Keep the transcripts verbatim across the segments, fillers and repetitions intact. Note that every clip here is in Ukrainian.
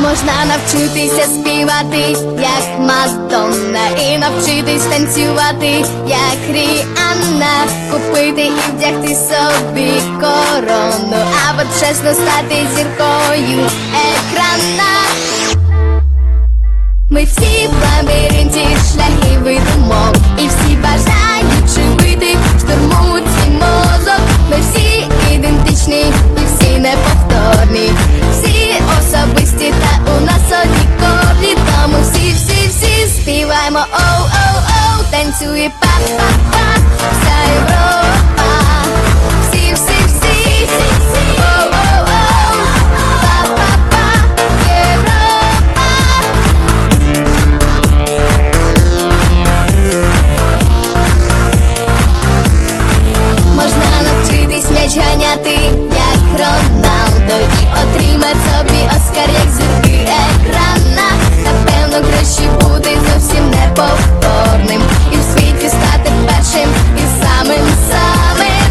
Можна навчитися співати, як Мадонна, і навчитись танцювати, як Ріанна, купити і вдягти собі корону, або чесно стати зіркою екрана. Ми всі в лабіринті шляхів і думок, і всі бажаючи вийти, штурмують свій мозок. Ми всі ідентичні і всі неповторні, всі особисті та у нас одні корні. Тому всі, всі, всі співаємо оу-оу-оу, танцює па-па-па вся Європа. Всі, всі, всі, оу-оу-оу, па-па-па Європа. Можна навчитись м'яч ганяти, як Роналдо, і отримать собі Оскар, як зірки екрана. Напевно, краще бути зовсім неповторним і в світі стати першим і самим самим.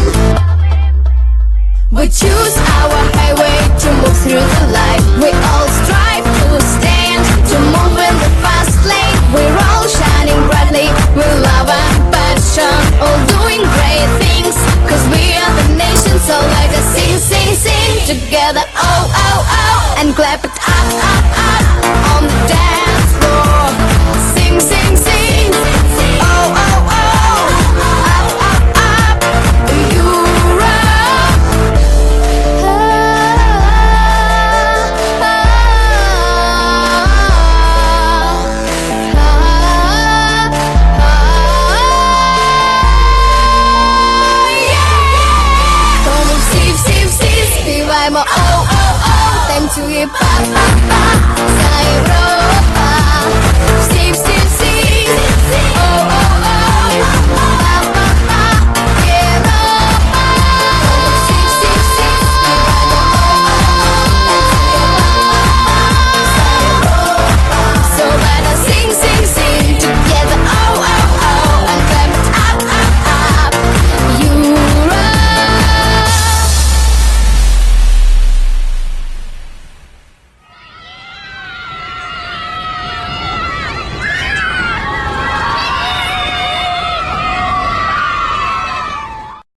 We choose our highway to move through the life. We all strive to stand, to move in the fast lane. We're all shining brightly with love and passion, all doing great things, cause we are the nation. So let us sing, sing, sing together, oh, oh, oh, and clap it up, up, up on the dance floor. Sing, sing, sing, oh, oh, oh, up, up, up, Europe. Тому всі, всі, всі співаємо оу-оу-оу, танцює па-па-па вся Європа.